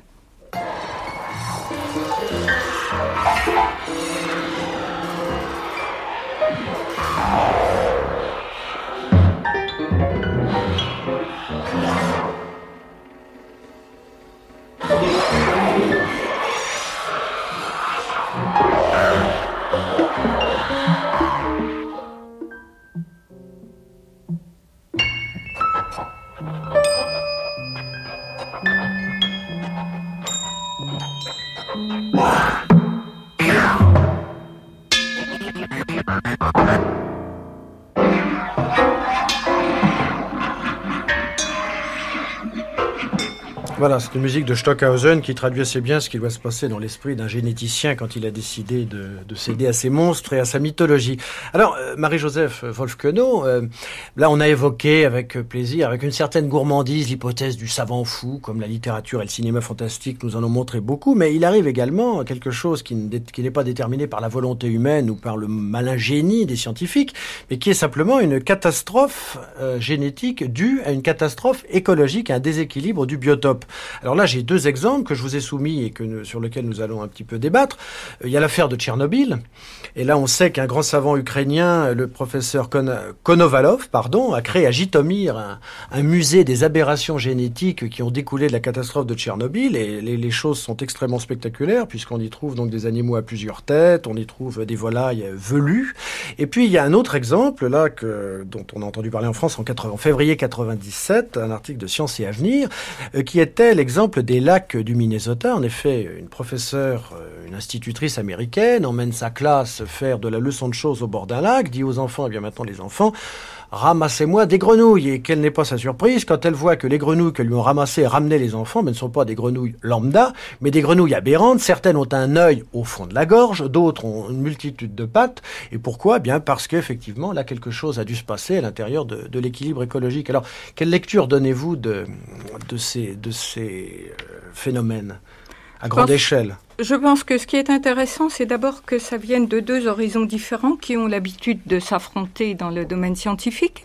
Voilà, c'est une musique de Stockhausen qui traduit assez bien ce qui doit se passer dans l'esprit d'un généticien quand il a décidé de, de céder à ses monstres et à sa mythologie. Alors, euh, Marie-Joseph Wolf-Queneau, euh, là on a évoqué avec plaisir, avec une certaine gourmandise, l'hypothèse du savant fou, comme la littérature et le cinéma fantastique nous en ont montré beaucoup, mais il arrive également quelque chose qui, qui n'est pas déterminé par la volonté humaine ou par le malin génie des scientifiques, mais qui est simplement une catastrophe euh, génétique due à une catastrophe écologique, à un déséquilibre du biotope. Alors là, j'ai deux exemples que je vous ai soumis et que nous, sur lesquels nous allons un petit peu débattre. Euh, il y a l'affaire de Tchernobyl. Et là, on sait qu'un grand savant ukrainien, le professeur Kon- Konovalov, pardon, a créé à Jitomir un, un musée des aberrations génétiques qui ont découlé de la catastrophe de Tchernobyl. Et les, les choses sont extrêmement spectaculaires puisqu'on y trouve donc des animaux à plusieurs têtes, on y trouve des volailles velues. Et puis, il y a un autre exemple, là, que, dont on a entendu parler en France en, quatre-vingts, en février quatre-vingt-dix-sept, un article de Science et Avenir, euh, qui était l'exemple des lacs du Minnesota. En effet, une professeure, une institutrice américaine, emmène sa classe faire de la leçon de choses au bord d'un lac, dit aux enfants, et bien maintenant les enfants, ramassez-moi des grenouilles. Et quelle n'est pas sa surprise quand elle voit que les grenouilles que lui ont ramassées et ramenées les enfants mais ne sont pas des grenouilles lambda, mais des grenouilles aberrantes. Certaines ont un œil au fond de la gorge, d'autres ont une multitude de pattes. Et pourquoi ? Bien parce qu'effectivement, là, quelque chose a dû se passer à l'intérieur de, de l'équilibre écologique. Alors, quelle lecture donnez-vous de, de ces, de ces euh, phénomènes à grande pense, échelle ? Je pense que ce qui est intéressant, c'est d'abord que ça vienne de deux horizons différents qui ont l'habitude de s'affronter dans le domaine scientifique.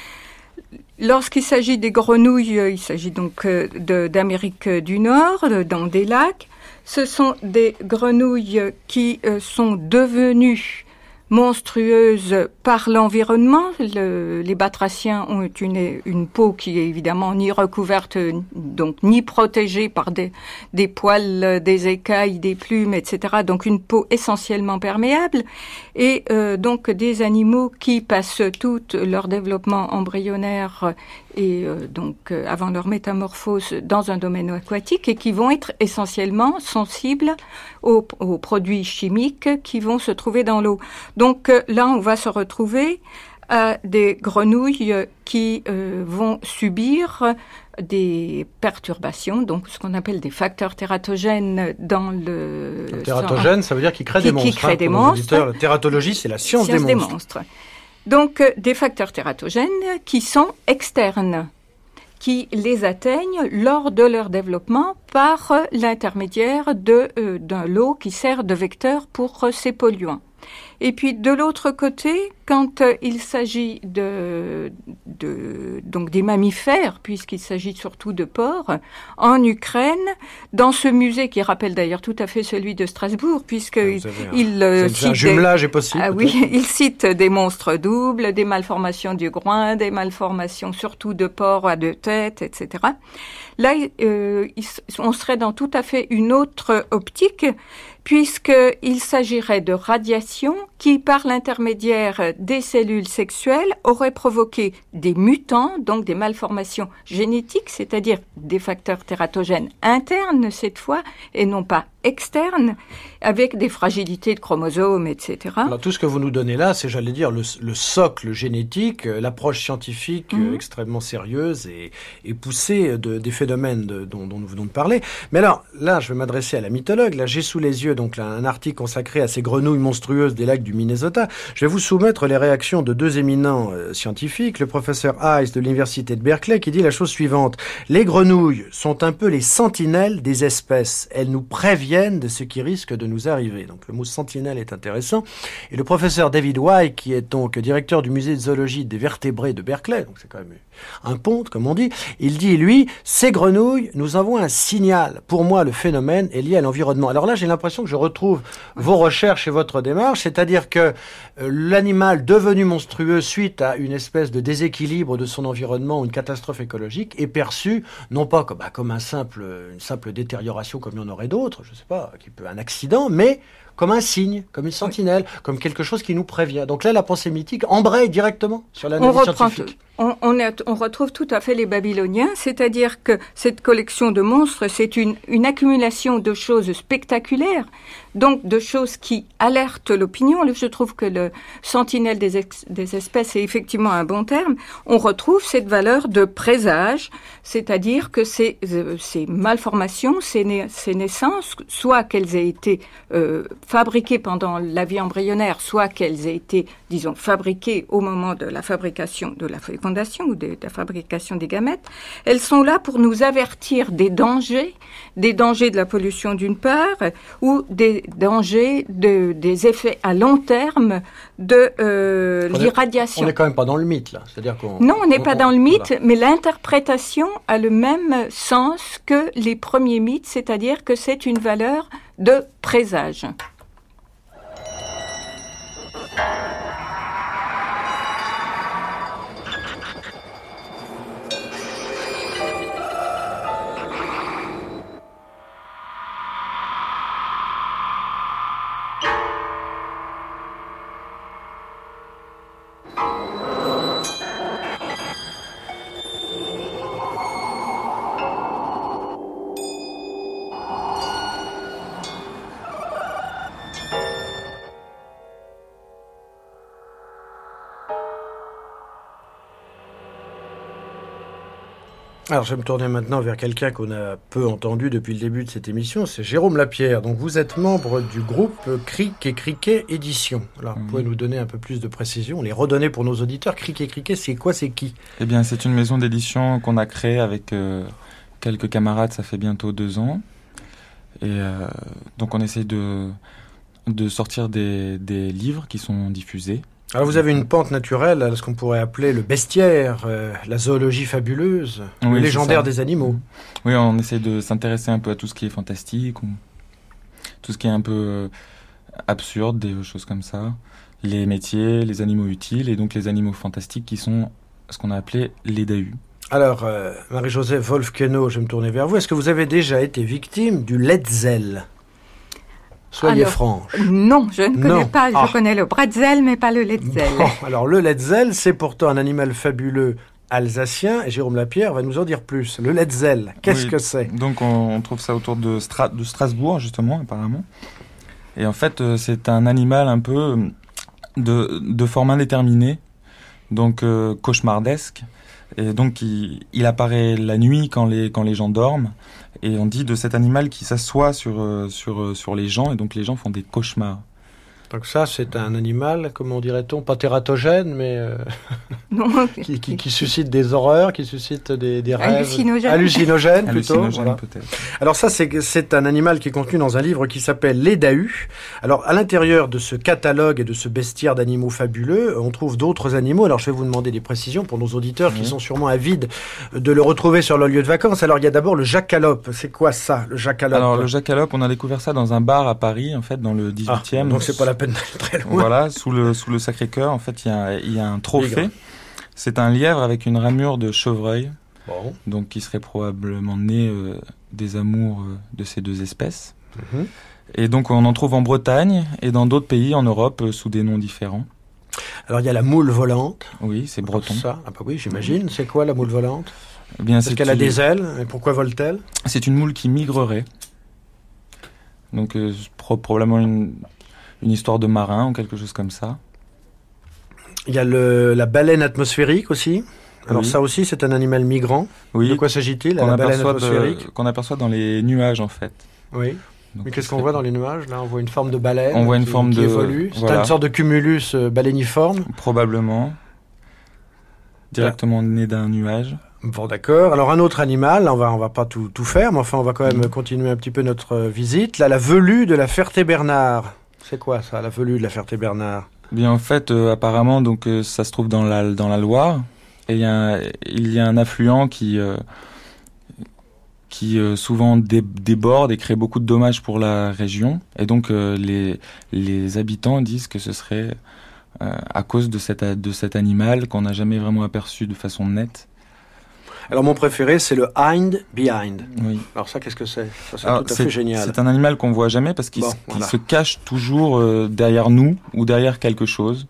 Lorsqu'il s'agit des grenouilles, il s'agit donc de, d'Amérique du Nord, dans des lacs. Ce sont des grenouilles qui sont devenues monstrueuses par l'environnement. Le, les batraciens ont une, une peau qui est évidemment ni recouverte, donc ni protégée par des, des poils, des écailles, des plumes, et cetera. Donc une peau essentiellement perméable. Et euh, donc des animaux qui passent tout leur développement embryonnaire et euh, donc euh, avant leur métamorphose dans un domaine aquatique et qui vont être essentiellement sensibles aux, aux produits chimiques qui vont se trouver dans l'eau. Donc euh, là, on va se retrouver à des grenouilles qui euh, vont subir des perturbations, donc ce qu'on appelle des facteurs tératogènes dans le... le tératogène, ça veut dire qu'ils créent des monstres. Qui créent hein, des monstres. La tératologie, c'est la science, science des monstres. Des monstres. Donc, euh, des facteurs tératogènes qui sont externes, qui les atteignent lors de leur développement par euh, l'intermédiaire de, euh, d'un lot qui sert de vecteur pour euh, ces polluants. Et puis de l'autre côté, quand euh, il s'agit de, de donc des mammifères, puisqu'il s'agit surtout de porcs, en Ukraine, dans ce musée qui rappelle d'ailleurs tout à fait celui de Strasbourg, puisque ah, il euh, cite un jumelage des, est possible. Ah oui, il cite des monstres doubles, des malformations du groin, des malformations surtout de porcs à deux têtes, et cetera. Là, euh, on serait dans tout à fait une autre optique, puisqu'il s'agirait de radiations qui, par l'intermédiaire des cellules sexuelles, auraient provoqué des mutants, donc des malformations génétiques, c'est-à-dire des facteurs tératogènes internes cette fois, et non pas externe, avec des fragilités de chromosomes, et cetera. Alors tout ce que vous nous donnez là, c'est, j'allais dire, le, le socle génétique, l'approche scientifique mmh. extrêmement sérieuse et, et poussée de, des phénomènes de, dont, dont nous venons de parler. Mais alors, là, je vais m'adresser à la mythologue. Là, j'ai sous les yeux donc là, un article consacré à ces grenouilles monstrueuses des lacs du Minnesota. Je vais vous soumettre les réactions de deux éminents euh, scientifiques, le professeur Hayes de l'université de Berkeley, qui dit la chose suivante. Les grenouilles sont un peu les sentinelles des espèces. Elles nous préviennent de ce qui risque de nous arriver. Donc le mot sentinelle est intéressant. Et le professeur David White, qui est donc directeur du musée de zoologie des vertébrés de Berkeley, donc c'est quand même un ponte, comme on dit, il dit, lui, ces grenouilles nous envoient un signal. Pour moi, le phénomène est lié à l'environnement. Alors là, j'ai l'impression que je retrouve vos recherches et votre démarche, c'est-à-dire que euh, l'animal devenu monstrueux suite à une espèce de déséquilibre de son environnement ou une catastrophe écologique est perçu non pas comme, bah, comme un simple, une simple détérioration comme il y en aurait d'autres, je ne sais pas, qui peut un accident, mais comme un signe, comme une sentinelle, oui. comme quelque chose qui nous prévient. Donc là, la pensée mythique embraye directement sur l'analyse scientifique. On, on, est, on retrouve tout à fait les Babyloniens, c'est-à-dire que cette collection de monstres, c'est une, une accumulation de choses spectaculaires, donc de choses qui alertent l'opinion. Je trouve que le sentinelle des, ex, des espèces est effectivement un bon terme. On retrouve cette valeur de présage, c'est-à-dire que ces, euh, ces malformations, ces, na- ces naissances, soit qu'elles aient été euh, fabriquées pendant la vie embryonnaire, soit qu'elles aient été, disons, fabriquées au moment de la fabrication de la fécondation ou de, de la fabrication des gamètes, elles sont là pour nous avertir des dangers, des dangers de la pollution d'une part, ou des dangers de, des effets à long terme de euh, on l'irradiation. On n'est quand même pas dans le mythe, là. C'est-à-dire qu'on, non, on n'est pas on, dans le mythe, voilà. mais l'interprétation a le même sens que les premiers mythes, c'est-à-dire que c'est une valeur de présage. Alors, je vais me tourner maintenant vers quelqu'un qu'on a peu entendu depuis le début de cette émission, c'est Jérôme Lapierre. Donc, vous êtes membre du groupe Cric et Criquet Édition. Alors, vous pouvez nous donner un peu plus de précision, les redonner pour nos auditeurs. Cric et Criquet, c'est quoi, c'est qui ? Eh bien, c'est une maison d'édition qu'on a créée avec euh, quelques camarades, ça fait bientôt deux ans. Et euh, donc, on essaie de, de sortir des, des livres qui sont diffusés. Alors vous avez une pente naturelle à ce qu'on pourrait appeler le bestiaire, euh, la zoologie fabuleuse, oui, le légendaire des animaux. Oui, on essaie de s'intéresser un peu à tout ce qui est fantastique, ou tout ce qui est un peu euh, absurde, des choses comme ça. Les métiers, les animaux utiles et donc les animaux fantastiques qui sont ce qu'on a appelé les dahus. Alors, euh, Marie-Joseph Wolf-Queneau, je vais me tourner vers vous. Est-ce que vous avez déjà été victime du Letzel ? Soyez alors, franche. Non, je ne connais non. pas. Je ah. connais le bretzel, mais pas le letzel. Bon, alors, le letzel, c'est pourtant un animal fabuleux alsacien. Et Jérôme Lapierre va nous en dire plus. Le letzel, qu'est-ce oui, que c'est ? Donc, on, on trouve ça autour de, Stra- de Strasbourg, justement, apparemment. Et en fait, euh, c'est un animal un peu de, de forme indéterminée, donc euh, cauchemardesque. Et donc, il, il apparaît la nuit quand les, quand les gens dorment. Et on dit de cet animal qui s'assoit sur, euh, sur, euh, sur les gens, et donc les gens font des cauchemars. Donc ça, c'est un animal, comment dirait-on, pas tératogène, mais euh, non, qui, qui, qui suscite des horreurs, qui suscite des, des rêves... Hallucinogènes. Hallucinogènes, plutôt. Hallucinogènes, voilà. peut-être. Alors ça, c'est, c'est un animal qui est contenu dans un livre qui s'appelle Les Dahus. Alors, à l'intérieur de ce catalogue et de ce bestiaire d'animaux fabuleux, on trouve d'autres animaux. Alors, je vais vous demander des précisions pour nos auditeurs mmh. qui sont sûrement avides de le retrouver sur leur lieu de vacances. Alors, il y a d'abord le jackalope. C'est quoi ça, le jackalope ? Alors, le jackalope, on a découvert ça dans un bar à Paris, en fait, dans le dix-huitième. Ah, donc, c'est pas la peine d'aller très loin. Voilà, sous le, sous le Sacré-Cœur, en fait, il y a, il y a un trophée. C'est un lièvre avec une ramure de chevreuil, bon. donc qui serait probablement né euh, des amours euh, de ces deux espèces. Mm-hmm. Et donc, on en trouve en Bretagne et dans d'autres pays en Europe euh, sous des noms différents. Alors, il y a la moule volante. Oui, c'est breton. Ça. Ah bah oui, j'imagine. C'est quoi la moule volante ? Eh bien, Parce c'est qu'elle a une... des ailes. Et pourquoi vole-t-elle ? C'est une moule qui migrerait. Donc euh, pro- probablement une, une histoire de marin ou quelque chose comme ça. Il y a le, la baleine atmosphérique aussi. Alors oui. Ça aussi, c'est un animal migrant. Oui. De quoi s'agit-il, qu'on la baleine aperçoit atmosphérique de, Qu'on aperçoit dans les nuages, en fait. Oui. Donc, mais qu'est-ce qu'on voit dans les nuages? Là, on voit une forme de baleine. On voit une qui, forme qui de évolue. C'est voilà. une sorte de cumulus euh, baléniforme. Probablement. Directement ouais. né d'un nuage. Bon, d'accord. Alors, un autre animal, on va, on va pas tout, tout faire, mais enfin, on va quand même mmh. continuer un petit peu notre euh, visite. Là, la velue de la Ferté-Bernard. C'est quoi ça, la velue de la Ferté-Bernard? Bien, en fait, euh, apparemment, donc euh, ça se trouve dans la dans la Loire, et il y a un, il y a un affluent qui euh, qui euh, souvent dé- déborde et crée beaucoup de dommages pour la région, et donc euh, les les habitants disent que ce serait euh, à cause de cet de cet animal qu'on n'a jamais vraiment aperçu de façon nette. Alors mon préféré, c'est le hind behind. Oui. Alors ça, qu'est-ce que c'est? Ça, c'est Alors, tout à c'est, fait génial. C'est un animal qu'on voit jamais parce qu'il, bon, se, voilà. qu'il se cache toujours euh, derrière nous ou derrière quelque chose.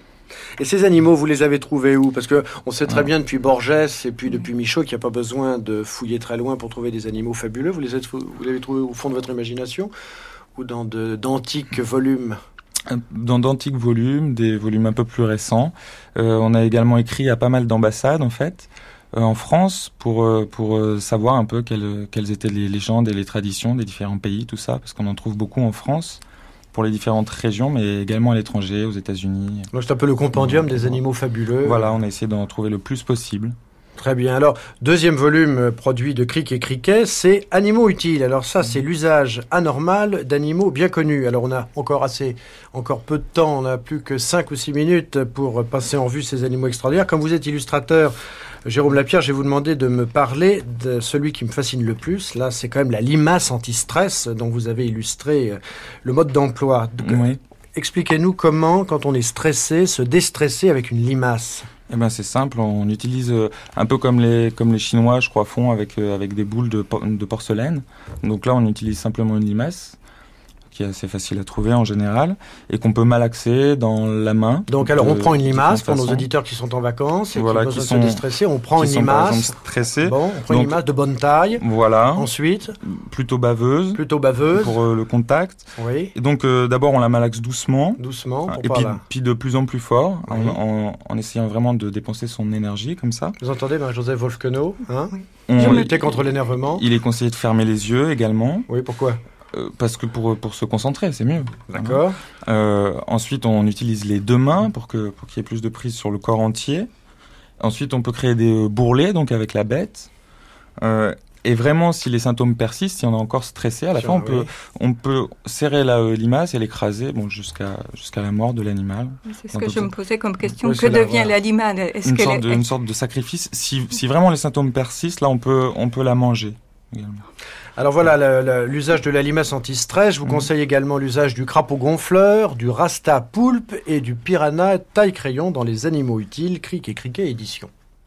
Et ces animaux, vous les avez trouvés où? Parce que on sait très ouais. bien depuis Borges et puis depuis Michaud qu'il n'y a pas besoin de fouiller très loin pour trouver des animaux fabuleux. Vous les avez, vous les avez trouvés au fond de votre imagination ou dans de, d'antiques volumes? Dans d'antiques volumes, des volumes un peu plus récents. Euh, on a également écrit à pas mal d'ambassades en fait. En France pour pour savoir un peu quelles quelles étaient les légendes et les traditions des différents pays, tout ça, parce qu'on en trouve beaucoup en France pour les différentes régions, mais également à l'étranger, aux États-Unis. Donc c'est un peu le compendium des animaux fabuleux. Voilà, on a essayé d'en trouver le plus possible. Très bien. Alors, deuxième volume produit de Cric et Criquet, c'est Animaux utiles. Alors ça, c'est l'usage anormal d'animaux bien connus. Alors on a encore assez, encore peu de temps, on n'a plus que cinq ou six minutes pour passer en vue ces animaux extraordinaires. Comme vous êtes illustrateur, Jérôme Lapierre, je vais vous demander de me parler de celui qui me fascine le plus. Là, c'est quand même la limace anti-stress dont vous avez illustré le mode d'emploi. Oui. Expliquez-nous comment, quand on est stressé, se déstresser avec une limace. Eh ben c'est simple, on utilise euh, un peu comme les comme les Chinois, je crois, font avec euh, avec des boules de, por- de porcelaine. Donc là, on utilise simplement une limace qui est assez facile à trouver en général et qu'on peut malaxer dans la main. Donc alors, on prend une limace pour nos auditeurs qui sont en vacances et voilà, qui, qui sont se déstresser. On prend qui une sont, limace. par exemple, stressés. Bon, on prend Donc, une limace de bonne taille. Voilà. Ensuite, plutôt baveuse. Plutôt baveuse. Pour euh, le contact. Oui. Et donc euh, d'abord, on la malaxe doucement. Doucement. Pour et pas puis, la... puis de plus en plus fort, oui. en, en, en essayant vraiment de dépenser son énergie comme ça. Vous entendez, Marie-Joseph Wolf-Queneau, hein? Oui. On luttait contre l'énervement. Il est conseillé de fermer les yeux également. Oui, pourquoi? Euh, parce que pour, pour se concentrer, c'est mieux. D'accord. Euh, ensuite, on utilise les deux mains pour, que, pour qu'il y ait plus de prise sur le corps entier. Ensuite, on peut créer des bourrelets, donc avec la bête. Euh, et vraiment, si les symptômes persistent, si on est encore stressé, à la fin, on, oui. peut, on peut serrer la euh, limace et l'écraser bon, jusqu'à, jusqu'à la mort de l'animal. C'est ce donc, que je me posais comme question. Oui, que devient la, la limace? Est-ce une, qu'elle sorte est... de, une sorte de sacrifice. Si, si vraiment les symptômes persistent, là, on peut, on peut la manger également. Alors voilà, le, le, l'usage de la limace anti-stress. Je vous mmh. conseille également l'usage du crapaud gonfleur, du rasta poulpe et du piranha taille-crayon dans les animaux utiles, Cric et Criquet édition.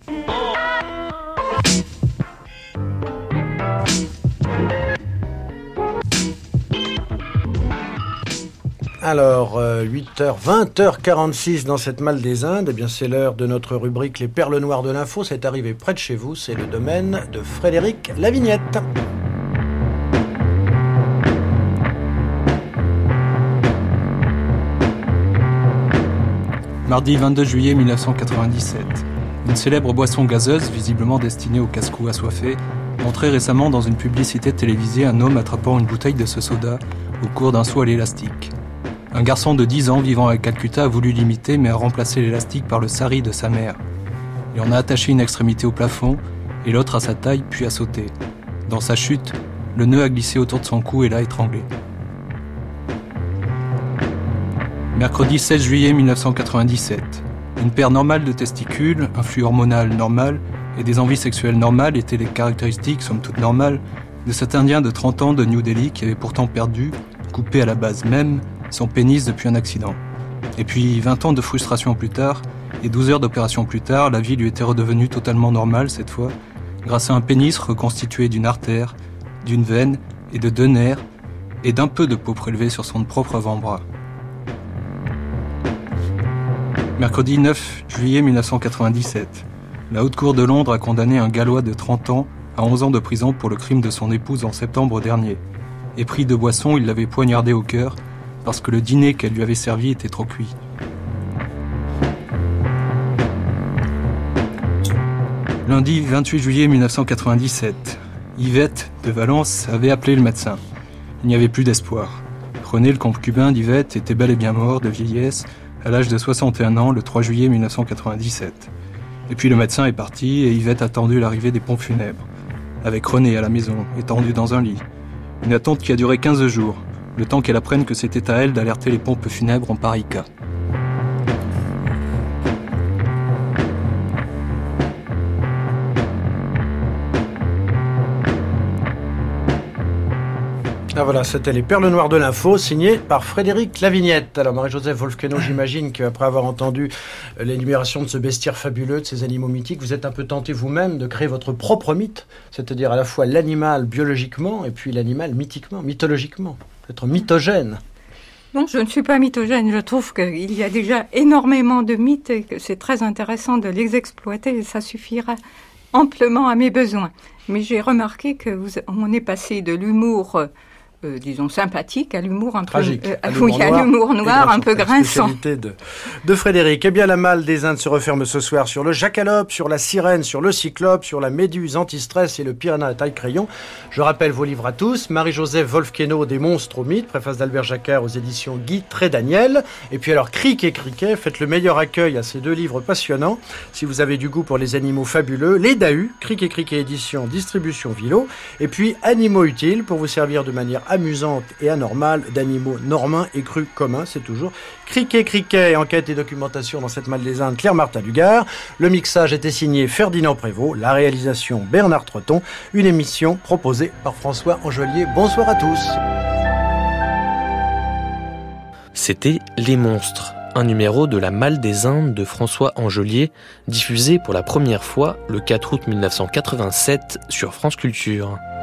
Alors, euh, huit heures, vingt heures quarante-six dans cette malle des Indes, eh bien c'est l'heure de notre rubrique Les Perles Noires de l'Info. C'est arrivé près de chez vous, c'est le domaine de Frédéric Lavignette. Mardi vingt-deux juillet mille neuf cent quatre-vingt-dix-sept. Une célèbre boisson gazeuse, visiblement destinée aux casse-cou assoiffés, montrait récemment dans une publicité télévisée un homme attrapant une bouteille de ce soda au cours d'un saut à l'élastique. Un garçon de dix ans vivant à Calcutta a voulu l'imiter mais a remplacé l'élastique par le sari de sa mère. Il en a attaché une extrémité au plafond et l'autre à sa taille puis a sauté. Dans sa chute, le nœud a glissé autour de son cou et l'a étranglé. Mercredi seize juillet mille neuf cent quatre-vingt-dix-sept. Une paire normale de testicules, un flux hormonal normal et des envies sexuelles normales étaient les caractéristiques, somme toute normales, de cet Indien de trente ans de New Delhi qui avait pourtant perdu, coupé à la base même, son pénis depuis un accident. Et puis vingt ans de frustration plus tard, et douze heures d'opération plus tard, la vie lui était redevenue totalement normale cette fois, grâce à un pénis reconstitué d'une artère, d'une veine et de deux nerfs, et d'un peu de peau prélevée sur son propre avant-bras. Mercredi neuf juillet mille neuf cent quatre-vingt-dix-sept. La Haute Cour de Londres a condamné un Gallois de trente ans à onze ans de prison pour le crime de son épouse en septembre dernier. pris de boisson, il l'avait poignardée au cœur parce que le dîner qu'elle lui avait servi était trop cuit. Lundi vingt-huit juillet mille neuf cent quatre-vingt-dix-sept, Yvette de Valence avait appelé le médecin. Il n'y avait plus d'espoir. René, le concubin d'Yvette, était bel et bien mort de vieillesse à l'âge de soixante et un ans le trois juillet mille neuf cent quatre-vingt-dix-sept. Et puis le médecin est parti et Yvette a attendu l'arrivée des pompes funèbres. Avec René à la maison, étendu dans un lit. Une attente qui a duré quinze jours, le temps qu'elle apprenne que c'était à elle d'alerter les pompes funèbres en pareil cas. Ah voilà, c'était les perles noires de l'info, signé par Frédéric Lavignette. Alors Marie-Joseph Wolf-Queneau, j'imagine qu'après avoir entendu l'énumération de ce bestiaire fabuleux, de ces animaux mythiques, vous êtes un peu tenté vous-même de créer votre propre mythe, c'est-à-dire à la fois l'animal biologiquement et puis l'animal mythiquement, mythologiquement, être mythogène. Non, je ne suis pas mythogène, je trouve qu'il y a déjà énormément de mythes et que c'est très intéressant de les exploiter et ça suffira amplement à mes besoins. Mais j'ai remarqué que vous, on est passé de l'humour... Euh, disons sympathique, à l'humour un Tragique, peu... Euh, à l'humour oui, noir, à l'humour noir, un peu grinçant. Spécialité de, de Frédéric. Eh bien, la malle des Indes se referme ce soir sur le jacalope, sur la sirène, sur le cyclope, sur la méduse anti-stress et le piranha à taille-crayon. Je rappelle vos livres à tous. Marie-Joseph Wolf-Queneau, Des monstres au mythe, préface d'Albert Jacquard aux éditions Guy Trédaniel. Et puis alors, Cric et Criquet, faites le meilleur accueil à ces deux livres passionnants. Si vous avez du goût pour les animaux fabuleux, Les Dahus, Cric et Criquet édition, distribution Vilo. Et puis, Animaux utiles, pour vous servir de manière amusante et anormale d'animaux normains et crus communs, c'est toujours Criquet Criquet, enquête et documentation dans cette malle des Indes, Claire-Martin Dugard. Le mixage était signé Ferdinand Prévost, la réalisation Bernard Treton, une émission proposée par François Angelier. Bonsoir à tous. C'était Les Monstres, un numéro de la Malle des Indes de François Angelier, diffusé pour la première fois le quatre août mille neuf cent quatre-vingt-sept sur France Culture.